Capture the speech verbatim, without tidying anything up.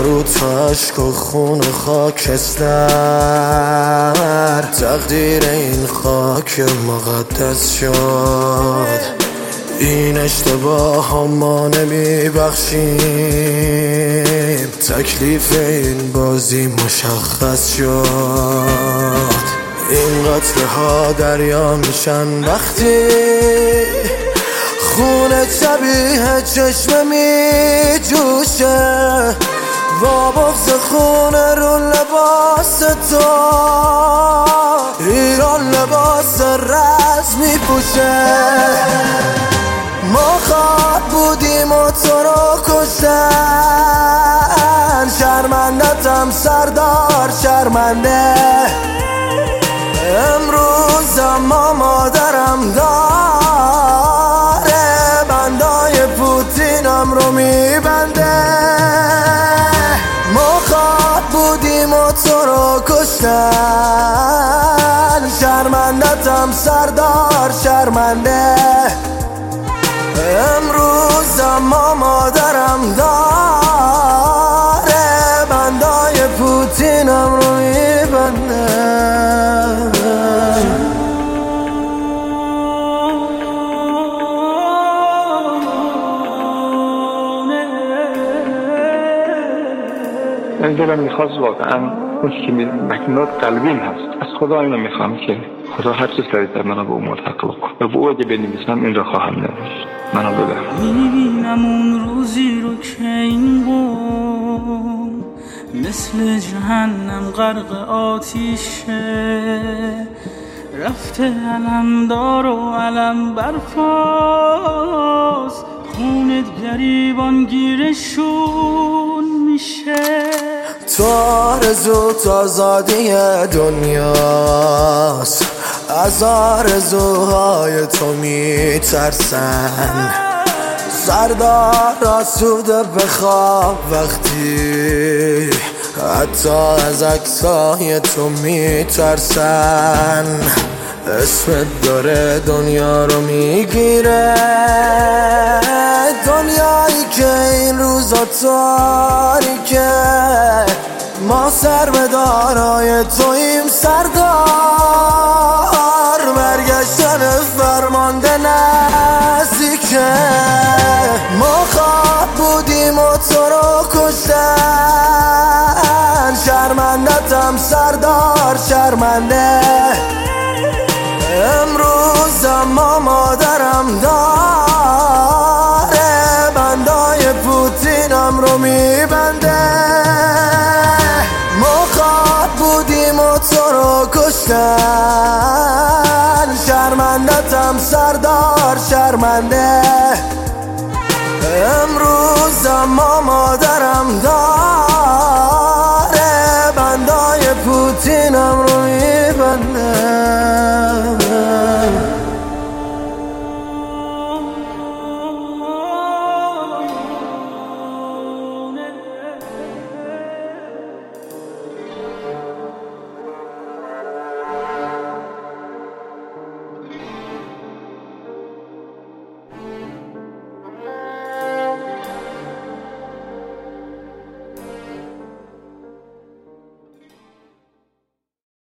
یارو عشق و خون و خاکستر، تقدیر این خاک مقدس شد. این اشتباه ها ما نمی بخشیم، تکلیف این بازی مشخص شد. این قطره ها دریا میشن وقتی خون شبیه چشم می جوشه، با بغض خون رو لباس تو ایران لباس رز می پوشه. ما خواب بودیم و تو رو کشتن، شرمندتم سردار شرمنده. امروز اما مادرم داره بندای پوتینم رو میبنده. ما خواب بودیم و تو رو کشتن، شرمندتم سردار شرمنده. امروز اما مادرم داره بندای پوتینم رو میبنده. من دلم میخواست واقعا اون که مکنات قلبیم هست، از خدا اینو میخوام که خدا هر چیز سریعتر منو به اون ملحق بکن و به او اگه بنویسم این را خواهم نوشت. منو ببر. میبینم اون روزی رو که این قوم مثل جهنم غرق آتیشه، رفته علمدار و علم برفاست، خونت گریبان گیرشون میشه. تو آرزو تا آزادی دنیاست، از آرزوهای تو میترسن. سردار آسوده بخواب وقتی حتی از عکسای تو میترسن. اسمت داره دنیا رو میگیره، دنیایی که این روزا تاریکه. ما سربدارای تویم سردار، برگشتن فرمانده نزدیکه. ما خواب بودیم و تو رو کشتن، شرمندتم سردار شرمنده. امروز اما مادرم داره بندای پوتینم رو میبنده. ما خواب بودیم و تو رو کشتن، شرمندتم سردار شرمنده.